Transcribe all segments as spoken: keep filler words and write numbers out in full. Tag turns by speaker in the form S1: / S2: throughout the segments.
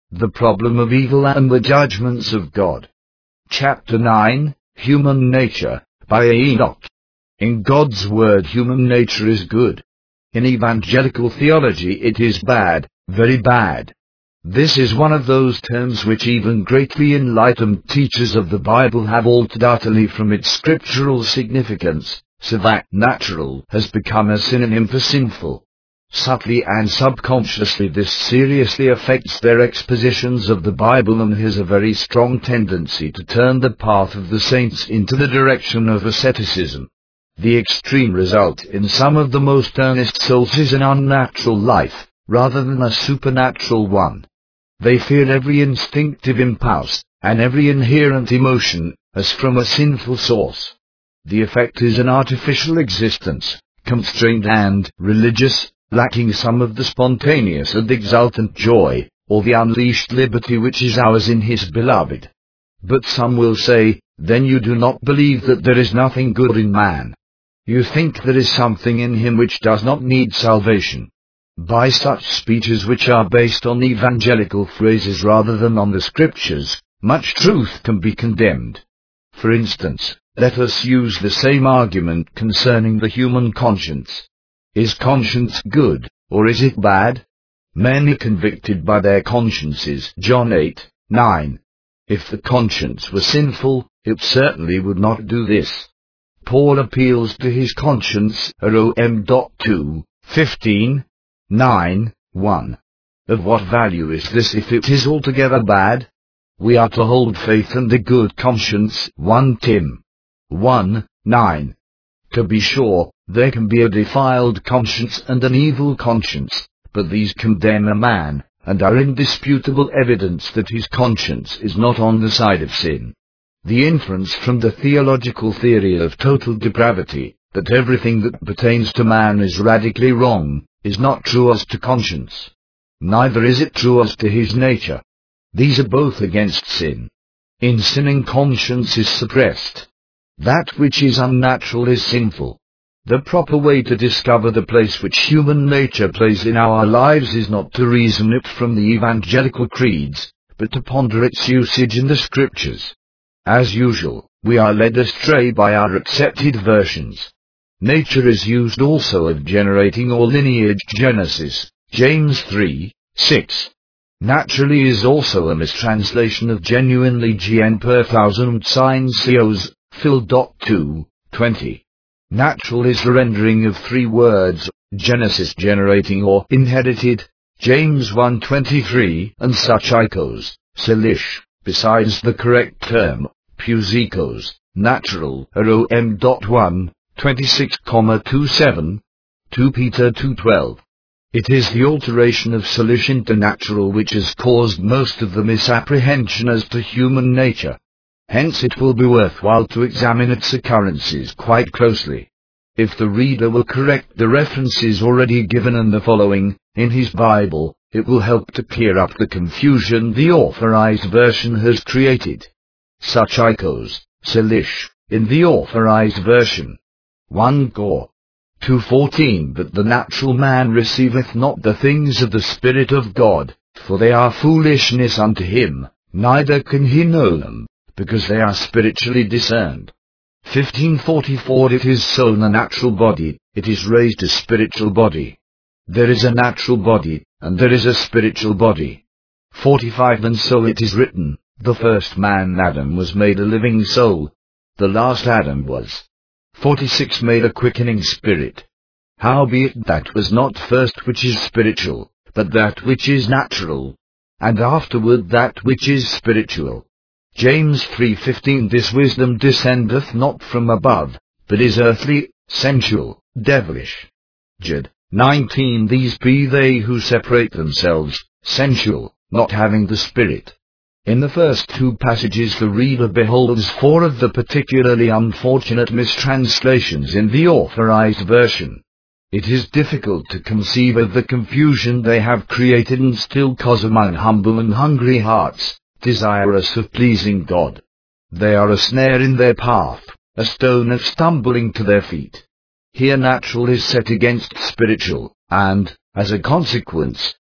S1: The Problem of Evil and the Judgments of God. Chapter nine, Human Nature, by Enoch. In God's Word, human nature is good. In evangelical theology it is bad, very bad. This is one of those terms which even greatly enlightened teachers of the Bible have altered utterly from its scriptural significance, so that natural has become a synonym for sinful. Subtly and subconsciously this seriously affects their expositions of the Bible and has a very strong tendency to turn the path of the saints into the direction of asceticism. The extreme result in some of the most earnest souls is an unnatural life, rather than a supernatural one. They fear every instinctive impulse, and every inherent emotion, as from a sinful source. The effect is an artificial existence, constrained and religious, lacking some of the spontaneous and exultant joy, or the unleashed liberty which is ours in His beloved. But some will say, then you do not believe that there is nothing good in man. You think there is something in him which does not need salvation. By such speeches, which are based on evangelical phrases rather than on the Scriptures, much truth can be condemned. For instance, let us use the same argument concerning the human conscience. Is conscience good, or is it bad? Men are convicted by their consciences. John eight, nine. If the conscience were sinful, it certainly would not do this. Paul appeals to his conscience, Rom two, fifteen, nine, one. Of what value is this if it is altogether bad? We are to hold faith and a good conscience, First Timothy one, nine. To be sure, there can be a defiled conscience and an evil conscience, but these condemn a man, and are indisputable evidence that his conscience is not on the side of sin. The inference from the theological theory of total depravity, that everything that pertains to man is radically wrong, is not true as to conscience. Neither is it true as to his nature. These are both against sin. In sinning, conscience is suppressed. That which is unnatural is sinful. The proper way to discover the place which human nature plays in our lives is not to reason it from the evangelical creeds, but to ponder its usage in the Scriptures. As usual, we are led astray by our accepted versions. Nature is used also of generating or lineage Genesis, James three, six. Naturally is also a mistranslation of genuinely Gen per thousand signs Cos, Phil. two, twenty. Natural is the rendering of three words, Genesis generating or inherited, James one twenty-three, and such icos, Selish, besides the correct term, Pusikos, natural, Rom one, twenty-six, twenty-seven, Second Peter two twelve. It is the alteration of Selish into natural which has caused most of the misapprehension as to human nature. Hence it will be worthwhile to examine its occurrences quite closely. If the reader will correct the references already given in the following, in his Bible, it will help to clear up the confusion the Authorized Version has created. Such icos, Selish, in the Authorized Version. First Cor. two fourteen. But the natural man receiveth not the things of the Spirit of God, for they are foolishness unto him, neither can he know them, because they are spiritually discerned. fifteen forty-four. It is so in a natural body, it is raised a spiritual body. There is a natural body, and there is a spiritual body. forty-five. And so it is written, the first man Adam was made a living soul. The last Adam was. forty-six. Made a quickening spirit. Howbeit that was not first which is spiritual, but that which is natural, and afterward that which is spiritual. James three fifteen. This wisdom descendeth not from above, but is earthly, sensual, devilish. Jude nineteen. These be they who separate themselves, sensual, not having the Spirit. In the first two passages the reader beholds four of the particularly unfortunate mistranslations in the Authorized Version. It is difficult to conceive of the confusion they have created and still cause among humble and hungry hearts, desirous of pleasing God. They are a snare in their path, a stone of stumbling to their feet. Here natural is set against spiritual, and, as a consequence,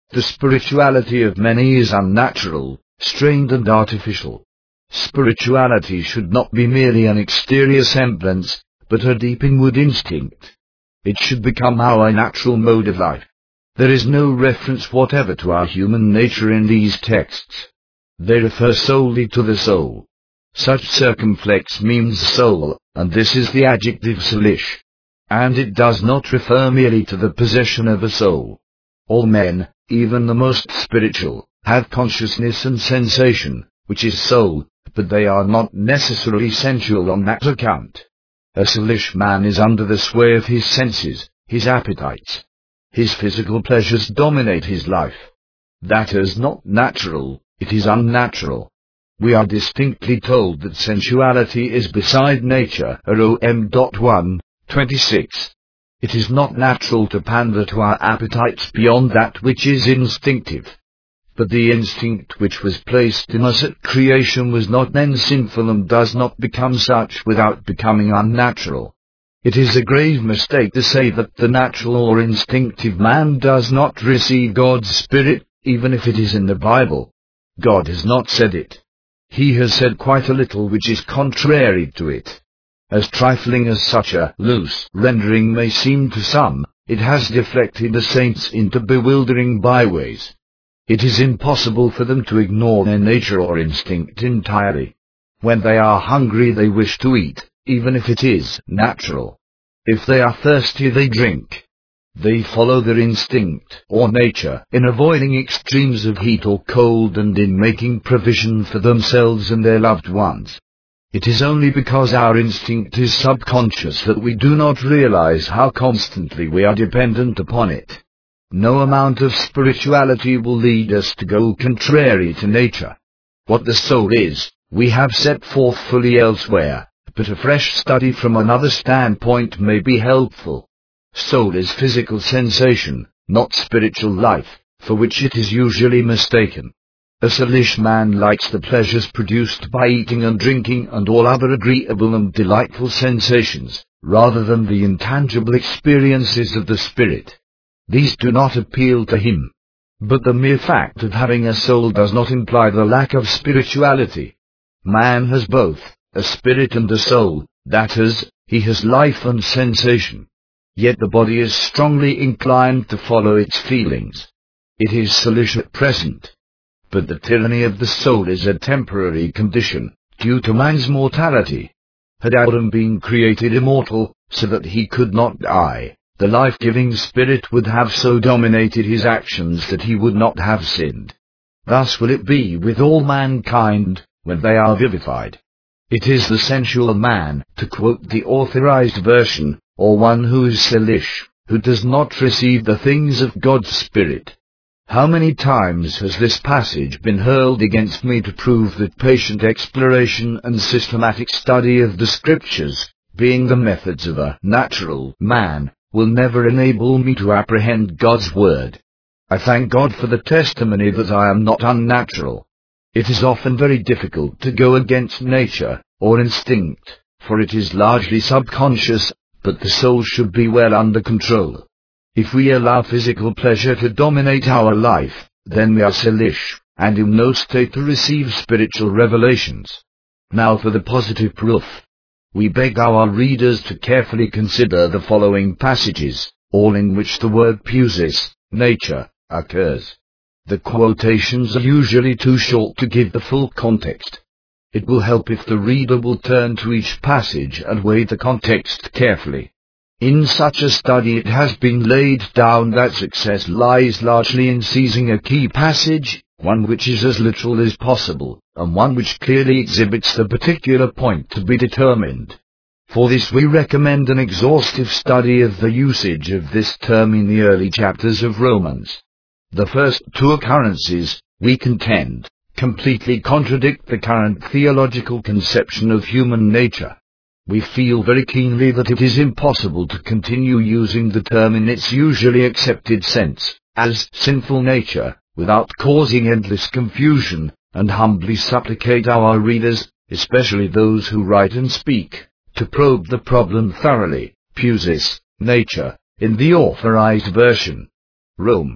S1: The spirituality of many is unnatural, strained and artificial. Spirituality should not be merely an exterior semblance, but a deep inward instinct. It should become our natural mode of life. There is no reference whatever to our human nature in these texts. They refer solely to the soul. Such circumflex means soul, and this is the adjective soulish. And it does not refer merely to the possession of a soul. All men, even the most spiritual, have consciousness and sensation, which is soul, but they are not necessarily sensual on that account. A soulish man is under the sway of his senses, his appetites. His physical pleasures dominate his life. That is not natural, it is unnatural. We are distinctly told that sensuality is beside nature, Rom one twenty-six. It is not natural to pander to our appetites beyond that which is instinctive. But the instinct which was placed in us at creation was not then sinful and does not become such without becoming unnatural. It is a grave mistake to say that the natural or instinctive man does not receive God's Spirit, even if it is in the Bible. God has not said it. He has said quite a little which is contrary to it. As trifling as such a loose rendering may seem to some, it has deflected the saints into bewildering byways. It is impossible for them to ignore their nature or instinct entirely. When they are hungry they wish to eat, even if it is natural. If they are thirsty they drink. They follow their instinct or nature in avoiding extremes of heat or cold and in making provision for themselves and their loved ones. It is only because our instinct is subconscious that we do not realize how constantly we are dependent upon it. No amount of spirituality will lead us to go contrary to nature. What the soul is, we have set forth fully elsewhere, but a fresh study from another standpoint may be helpful. Soul is physical sensation, not spiritual life, for which it is usually mistaken. A soulish man likes the pleasures produced by eating and drinking and all other agreeable and delightful sensations, rather than the intangible experiences of the spirit. These do not appeal to him. But the mere fact of having a soul does not imply the lack of spirituality. Man has both, a spirit and a soul, that is, he has life and sensation. Yet the body is strongly inclined to follow its feelings. It is soulish at present. But the tyranny of the soul is a temporary condition, due to man's mortality. Had Adam been created immortal, so that he could not die, the life-giving Spirit would have so dominated his actions that he would not have sinned. Thus will it be with all mankind, when they are vivified. It is the sensual man, to quote the Authorized Version, or one who is soulish, who does not receive the things of God's Spirit. How many times has this passage been hurled against me to prove that patient exploration and systematic study of the Scriptures, being the methods of a natural man, will never enable me to apprehend God's Word. I thank God for the testimony that I am not unnatural. It is often very difficult to go against nature, or instinct, for it is largely subconscious, but the soul should be well under control. If we allow physical pleasure to dominate our life, then we are soulish, and in no state to receive spiritual revelations. Now for the positive proof. We beg our readers to carefully consider the following passages, all in which the word physis, nature, occurs. The quotations are usually too short to give the full context. It will help if the reader will turn to each passage and weigh the context carefully. In such a study it has been laid down that success lies largely in seizing a key passage, one which is as literal as possible, and one which clearly exhibits the particular point to be determined. For this we recommend an exhaustive study of the usage of this term in the early chapters of Romans. The first two occurrences, we contend, completely contradict the current theological conception of human nature. We feel very keenly that it is impossible to continue using the term in its usually accepted sense, as sinful nature, without causing endless confusion, and humbly supplicate our readers, especially those who write and speak, to probe the problem thoroughly. Physis, nature, in the Authorized Version. Rome.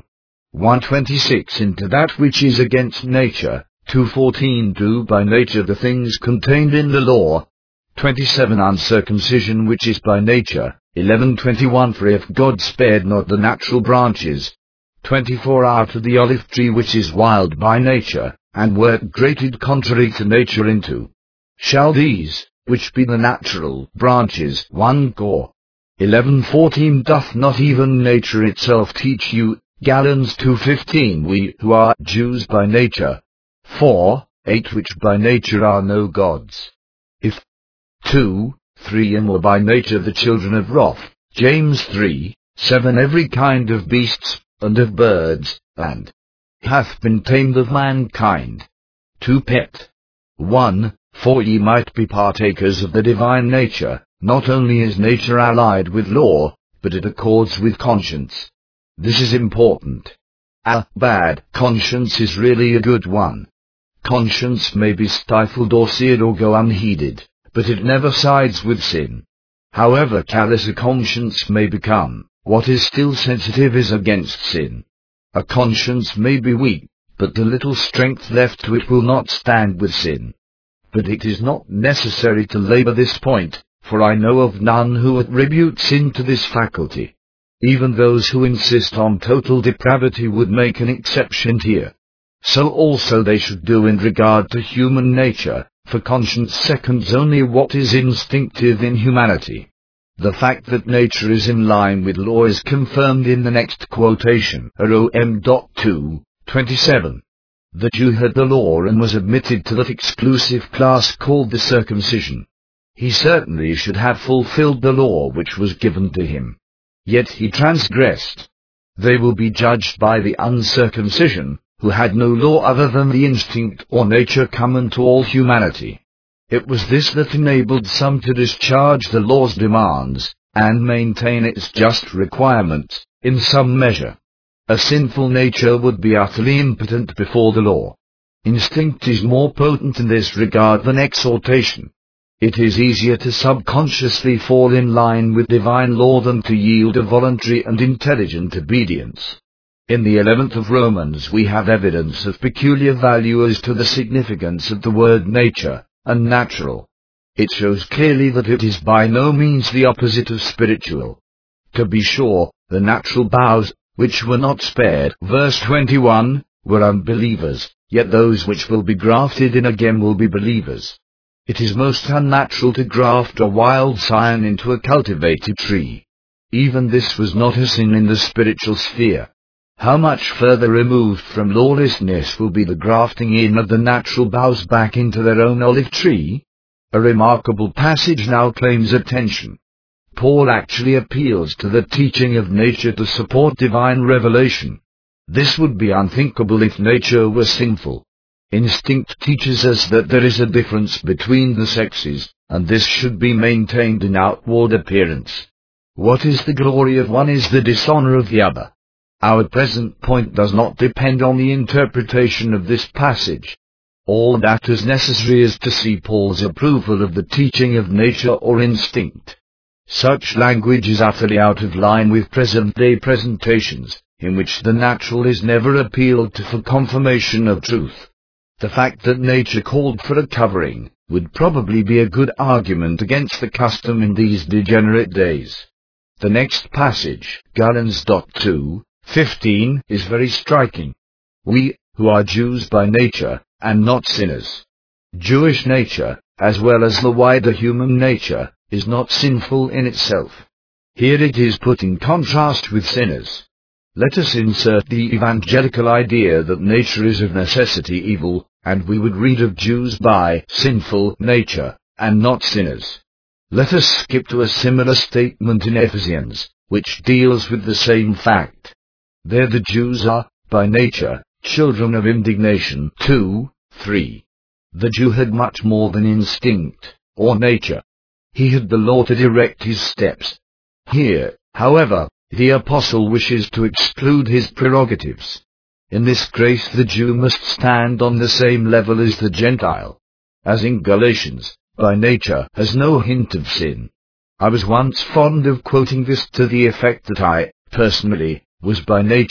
S1: one twenty-six Into that which is against nature, two fourteen Do by nature the things contained in the law. twenty-seven Uncircumcision which is by nature, eleven twenty-one For if God spared not the natural branches, twenty-four Out of the olive tree which is wild by nature, and work grated contrary to nature into, shall these, which be the natural branches, one gore. eleven fourteen Doth not even nature itself teach you, Galatians two fifteen We who are Jews by nature, four, eight Which by nature are no gods. If two, three And were by nature the children of wrath, James three, seven Every kind of beasts, and of birds, and hath been tamed of mankind. two Pet. one, For ye might be partakers of the divine nature, not only is nature allied with law, but it accords with conscience. This is important. A bad conscience is really a good one. Conscience may be stifled or seared or go unheeded, but it never sides with sin. However callous a conscience may become, what is still sensitive is against sin. A conscience may be weak, but the little strength left to it will not stand with sin. But it is not necessary to labor this point, for I know of none who attribute sin to this faculty. Even those who insist on total depravity would make an exception here. So also they should do in regard to human nature, for conscience seconds only what is instinctive in humanity. The fact that nature is in line with law is confirmed in the next quotation, Rom two twenty-seven. The Jew had the law and was admitted to that exclusive class called the circumcision. He certainly should have fulfilled the law which was given to him. Yet he transgressed. They will be judged by the uncircumcision, who had no law other than the instinct or nature common to all humanity. It was this that enabled some to discharge the law's demands, and maintain its just requirements, in some measure. A sinful nature would be utterly impotent before the law. Instinct is more potent in this regard than exhortation. It is easier to subconsciously fall in line with divine law than to yield a voluntary and intelligent obedience. In the eleventh of Romans we have evidence of peculiar value as to the significance of the word nature, and natural. It shows clearly that it is by no means the opposite of spiritual. To be sure, the natural boughs, which were not spared, verse twenty-one, were unbelievers, yet those which will be grafted in again will be believers. It is most unnatural to graft a wild scion into a cultivated tree. Even this was not a sin in the spiritual sphere. How much further removed from lawlessness will be the grafting in of the natural boughs back into their own olive tree? A remarkable passage now claims attention. Paul actually appeals to the teaching of nature to support divine revelation. This would be unthinkable if nature were sinful. Instinct teaches us that there is a difference between the sexes, and this should be maintained in outward appearance. What is the glory of one is the dishonor of the other. Our present point does not depend on the interpretation of this passage. All that is necessary is to see Paul's approval of the teaching of nature or instinct. Such language is utterly out of line with present-day presentations, in which the natural is never appealed to for confirmation of truth. The fact that nature called for a covering would probably be a good argument against the custom in these degenerate days. The next passage, Galatians two fifteen, is very striking. We, who are Jews by nature, and not sinners. Jewish nature, as well as the wider human nature, is not sinful in itself. Here it is put in contrast with sinners. Let us insert the evangelical idea that nature is of necessity evil, and we would read of Jews by sinful nature, and not sinners. Let us skip to a similar statement in Ephesians, which deals with the same fact. There the Jews are, by nature, children of indignation. two three. The Jew had much more than instinct, or nature. He had the law to direct his steps. Here, however, the apostle wishes to exclude his prerogatives. In this grace the Jew must stand on the same level as the Gentile. As in Galatians, by nature has no hint of sin. I was once fond of quoting this to the effect that I, personally, was by nature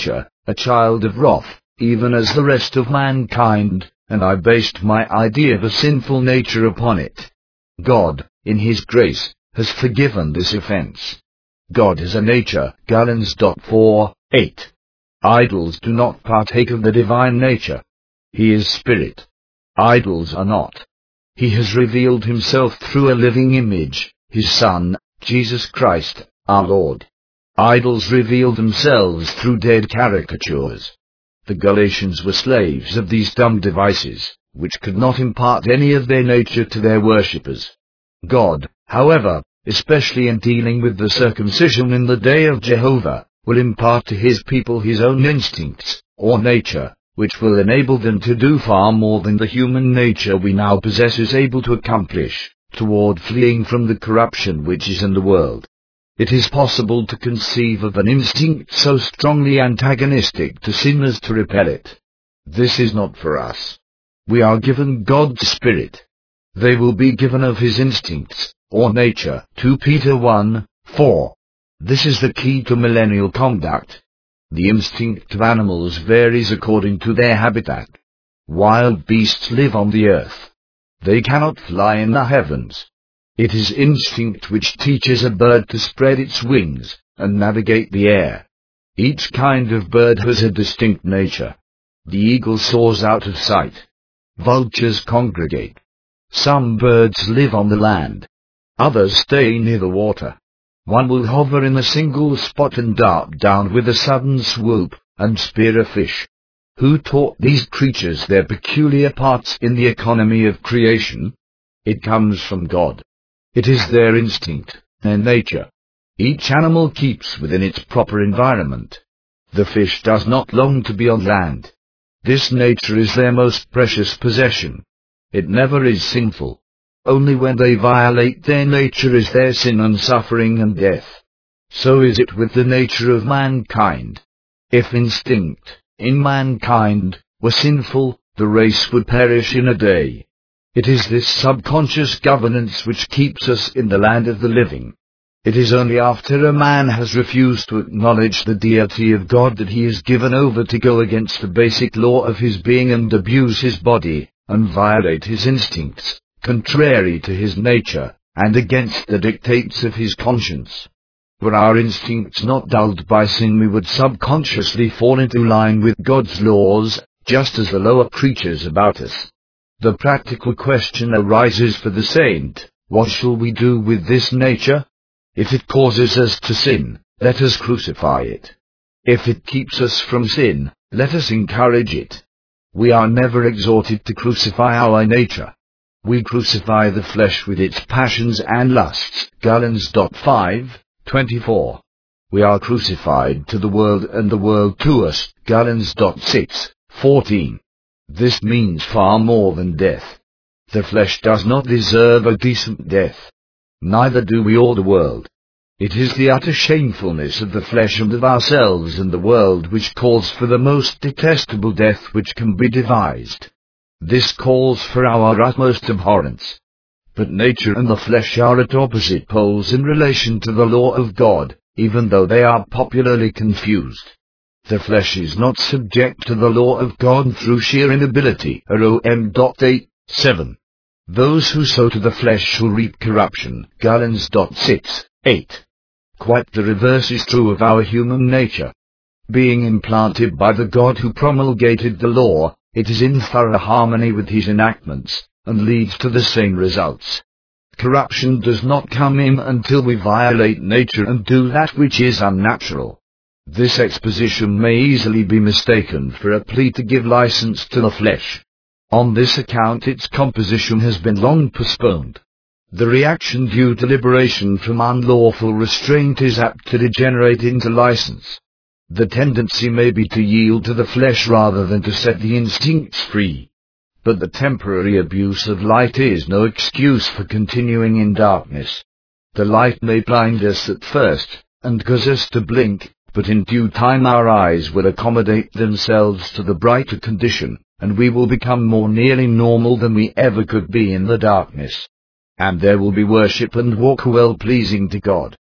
S1: a child of wrath, even as the rest of mankind, and I based my idea of a sinful nature upon it. God, in His grace, has forgiven this offense. God is a nature, Galatians four eight. Idols do not partake of the divine nature. He is spirit. Idols are not. He has revealed Himself through a living image, His Son, Jesus Christ, our Lord. Idols reveal themselves through dead caricatures. The Galatians were slaves of these dumb devices, which could not impart any of their nature to their worshippers. God, however, especially in dealing with the circumcision in the day of Jehovah, will impart to His people His own instincts, or nature, which will enable them to do far more than the human nature we now possess is able to accomplish, toward fleeing from the corruption which is in the world. It is possible to conceive of an instinct so strongly antagonistic to sin as to repel it. This is not for us. We are given God's Spirit. They will be given of His instincts, or nature, Second Peter one four. This is the key to millennial conduct. The instinct of animals varies according to their habitat. Wild beasts live on the earth. They cannot fly in the heavens. It is instinct which teaches a bird to spread its wings, and navigate the air. Each kind of bird has a distinct nature. The eagle soars out of sight. Vultures congregate. Some birds live on the land. Others stay near the water. One will hover in a single spot and dart down with a sudden swoop, and spear a fish. Who taught these creatures their peculiar parts in the economy of creation? It comes from God. It is their instinct, their nature. Each animal keeps within its proper environment. The fish does not long to be on land. This nature is their most precious possession. It never is sinful. Only when they violate their nature is there sin and suffering and death. So is it with the nature of mankind. If instinct, in mankind, were sinful, the race would perish in a day. It is this subconscious governance which keeps us in the land of the living. It is only after a man has refused to acknowledge the deity of God that he is given over to go against the basic law of his being and abuse his body, and violate his instincts, contrary to his nature, and against the dictates of his conscience. Were our instincts not dulled by sin, we would subconsciously fall into line with God's laws, just as the lower creatures about us. The practical question arises for the saint: what shall we do with this nature? If it causes us to sin, let us crucify it. If it keeps us from sin, let us encourage it. We are never exhorted to crucify our nature. We crucify the flesh with its passions and lusts, Galatians five twenty-four. We are crucified to the world and the world to us, Galatians six fourteen. This means far more than death. The flesh does not deserve a decent death. Neither do we or the world. It is the utter shamefulness of the flesh and of ourselves and the world which calls for the most detestable death which can be devised. This calls for our utmost abhorrence. But nature and the flesh are at opposite poles in relation to the law of God, even though they are popularly confused. The flesh is not subject to the law of God through sheer inability, Romans eight seven. Those who sow to the flesh shall reap corruption, Galatians six eight. Quite the reverse is true of our human nature. Being implanted by the God who promulgated the law, it is in thorough harmony with His enactments, and leads to the same results. Corruption does not come in until we violate nature and do that which is unnatural. This exposition may easily be mistaken for a plea to give license to the flesh. On this account its composition has been long postponed. The reaction due to liberation from unlawful restraint is apt to degenerate into license. The tendency may be to yield to the flesh rather than to set the instincts free. But the temporary abuse of light is no excuse for continuing in darkness. The light may blind us at first, and cause us to blink, but in due time our eyes will accommodate themselves to the brighter condition, and we will become more nearly normal than we ever could be in the darkness. And there will be worship and walk well pleasing to God.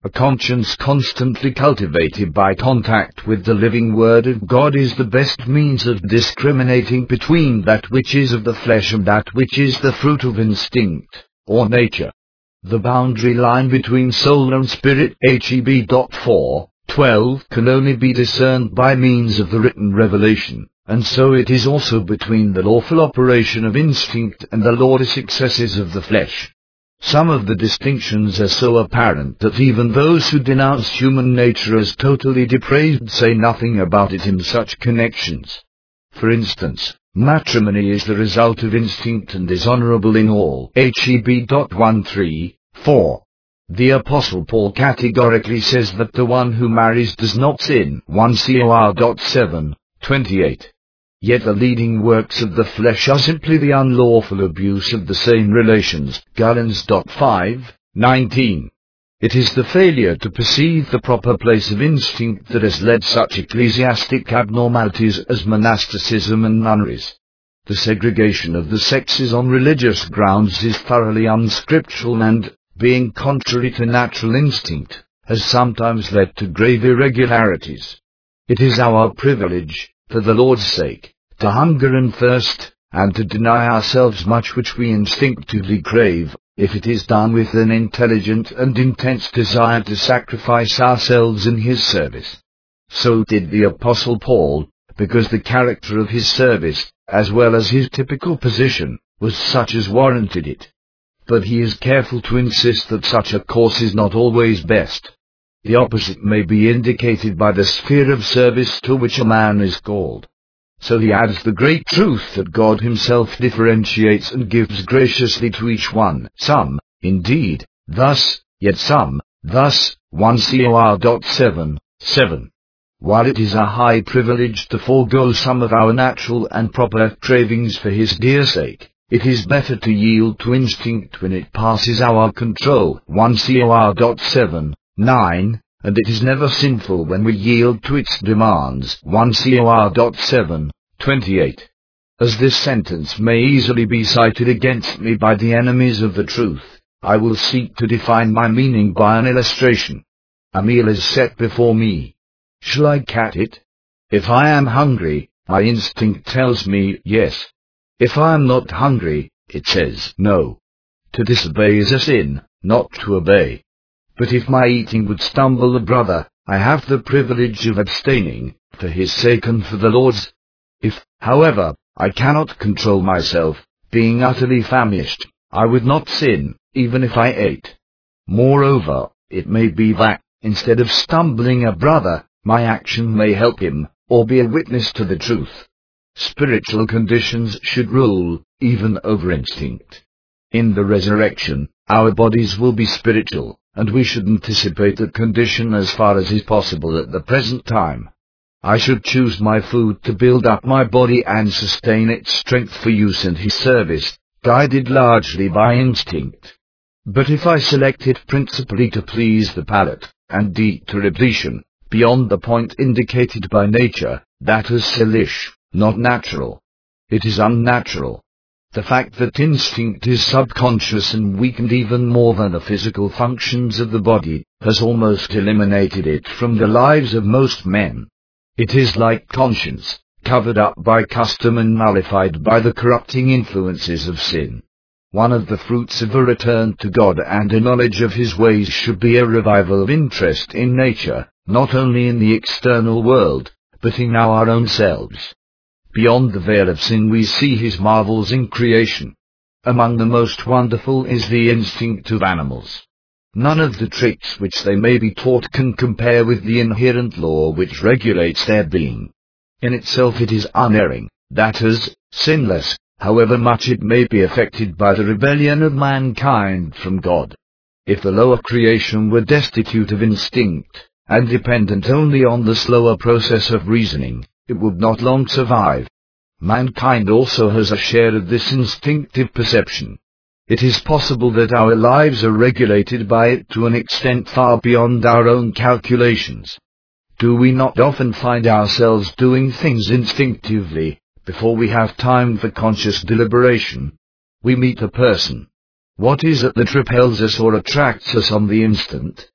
S1: A conscience constantly cultivated by contact with the living Word of God is the best means of discriminating between that which is of the flesh and that which is the fruit of instinct, or nature. The boundary line between soul and spirit Heb. four twelve can only be discerned by means of the written revelation, and so it is also between the lawful operation of instinct and the lawless excesses of the flesh. Some of the distinctions are so apparent that even those who denounce human nature as totally depraved say nothing about it in such connections. For instance, matrimony is the result of instinct and is honorable in all. Heb. one three four. The Apostle Paul categorically says that the one who marries does not sin. First Cor. seven twenty-eight. Yet the leading works of the flesh are simply the unlawful abuse of the same relations. Galatians five nineteen. It is the failure to perceive the proper place of instinct that has led such ecclesiastic abnormalities as monasticism and nunneries. The segregation of the sexes on religious grounds is thoroughly unscriptural and, being contrary to natural instinct, has sometimes led to grave irregularities. It is our privilege, for the Lord's sake, to hunger and thirst, and to deny ourselves much which we instinctively crave, if it is done with an intelligent and intense desire to sacrifice ourselves in His service. So did the Apostle Paul, because the character of his service, as well as his typical position, was such as warranted it. But he is careful to insist that such a course is not always best. The opposite may be indicated by the sphere of service to which a man is called. So he adds the great truth that God Himself differentiates and gives graciously to each one, some, indeed, thus, yet some, thus. First Cor. seven seven. While it is a high privilege to forego some of our natural and proper cravings for His dear sake, it is better to yield to instinct when it passes our control. First Cor. seven nine. And it is never sinful when we yield to its demands. First Cor. seven twenty-eight. As this sentence may easily be cited against me by the enemies of the truth, I will seek to define my meaning by an illustration. A meal is set before me. Shall I cat it? If I am hungry, my instinct tells me yes. If I am not hungry, it says no. To disobey is a sin, not to obey. But if my eating would stumble a brother, I have the privilege of abstaining, for his sake and for the Lord's. If, however, I cannot control myself, being utterly famished, I would not sin, even if I ate. Moreover, it may be that, instead of stumbling a brother, my action may help him, or be a witness to the truth. Spiritual conditions should rule, even over instinct. In the resurrection, our bodies will be spiritual, and we should anticipate that condition as far as is possible at the present time. I should choose my food to build up my body and sustain its strength for use in His service, guided largely by instinct. But if I select it principally to please the palate, and eat to repletion, beyond the point indicated by nature, that is selfish, not natural. It is unnatural. The fact that instinct is subconscious and weakened even more than the physical functions of the body, has almost eliminated it from the lives of most men. It is like conscience, covered up by custom and nullified by the corrupting influences of sin. One of the fruits of a return to God and a knowledge of His ways should be a revival of interest in nature, not only in the external world, but in our own selves. Beyond the veil of sin we see His marvels in creation. Among the most wonderful is the instinct of animals. None of the tricks which they may be taught can compare with the inherent law which regulates their being. In itself it is unerring, that is, sinless, however much it may be affected by the rebellion of mankind from God. If the lower creation were destitute of instinct, and dependent only on the slower process of reasoning, it would not long survive. Mankind also has a share of this instinctive perception. It is possible that our lives are regulated by it to an extent far beyond our own calculations. Do we not often find ourselves doing things instinctively, before we have time for conscious deliberation? We meet a person. What is it that repels us or attracts us on the instant?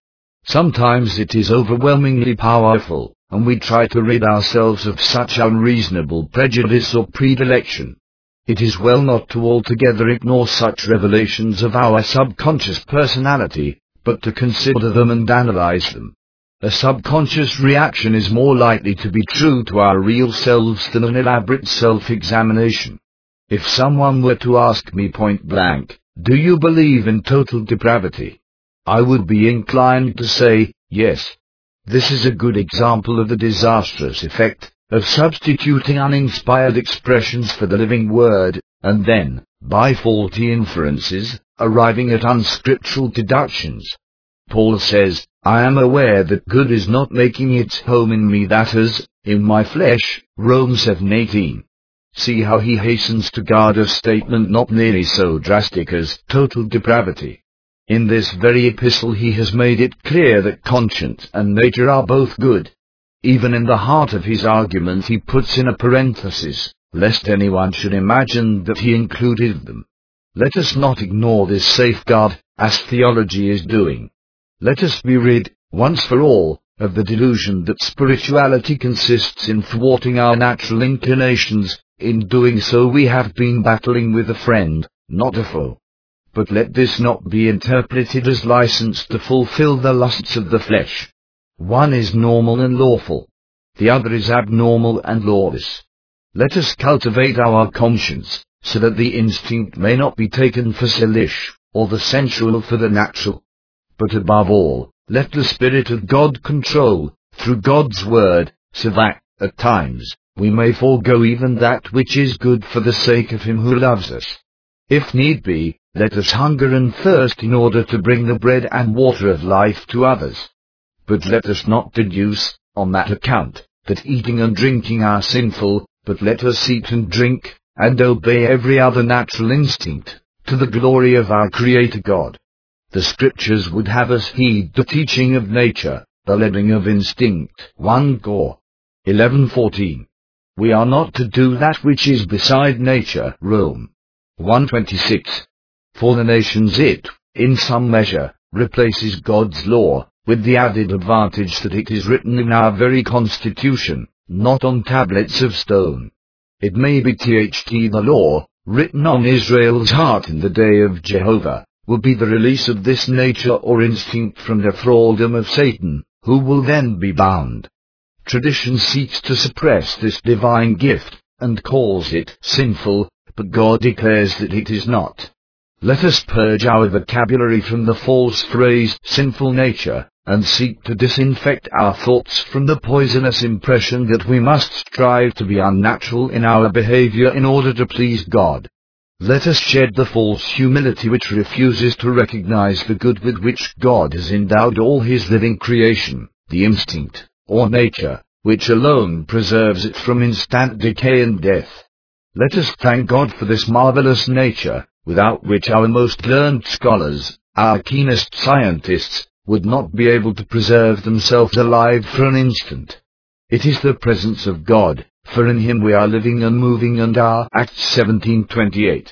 S1: Sometimes it is overwhelmingly powerful, and we try to rid ourselves of such unreasonable prejudice or predilection. It is well not to altogether ignore such revelations of our subconscious personality, but to consider them and analyze them. A subconscious reaction is more likely to be true to our real selves than an elaborate self-examination. If someone were to ask me point blank, "Do you believe in total depravity?" I would be inclined to say, yes. This is a good example of the disastrous effect of substituting uninspired expressions for the living word, and then, by faulty inferences, arriving at unscriptural deductions. Paul says, "I am aware that good is not making its home in me, that is, in my flesh," Romans seven eighteen. See how he hastens to guard a statement not nearly so drastic as total depravity. In this very epistle he has made it clear that conscience and nature are both good. Even in the heart of his argument he puts in a parenthesis, lest anyone should imagine that he included them. Let us not ignore this safeguard, as theology is doing. Let us be rid, once for all, of the delusion that spirituality consists in thwarting our natural inclinations. In doing so we have been battling with a friend, not a foe. But let this not be interpreted as license to fulfill the lusts of the flesh. One is normal and lawful. The other is abnormal and lawless. Let us cultivate our conscience, so that the instinct may not be taken for selfish, or the sensual for the natural. But above all, let the Spirit of God control, through God's Word, so that, at times, we may forego even that which is good for the sake of Him who loves us. If need be, let us hunger and thirst in order to bring the bread and water of life to others. But let us not deduce, on that account, that eating and drinking are sinful, but let us eat and drink, and obey every other natural instinct, to the glory of our Creator God. The Scriptures would have us heed the teaching of nature, the leading of instinct. First Cor. eleven fourteen. We are not to do that which is beside nature. Rome. one twenty-six. For the nations it, in some measure, replaces God's law, with the added advantage that it is written in our very constitution, not on tablets of stone. It may be that the law, written on Israel's heart in the day of Jehovah, will be the release of this nature or instinct from the thraldom of Satan, who will then be bound. Tradition seeks to suppress this divine gift, and calls it sinful, but God declares that it is not. Let us purge our vocabulary from the false phrase sinful nature, and seek to disinfect our thoughts from the poisonous impression that we must strive to be unnatural in our behavior in order to please God. Let us shed the false humility which refuses to recognize the good with which God has endowed all His living creation, the instinct, or nature, which alone preserves it from instant decay and death. Let us thank God for this marvelous nature, without which our most learned scholars, our keenest scientists, would not be able to preserve themselves alive for an instant. It is the presence of God, for in Him we are living and moving and are. Acts seventeen twenty-eight.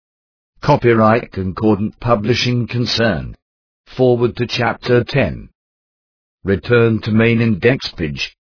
S1: Copyright Concordant Publishing Concern. Forward to Chapter ten. Return to main index page.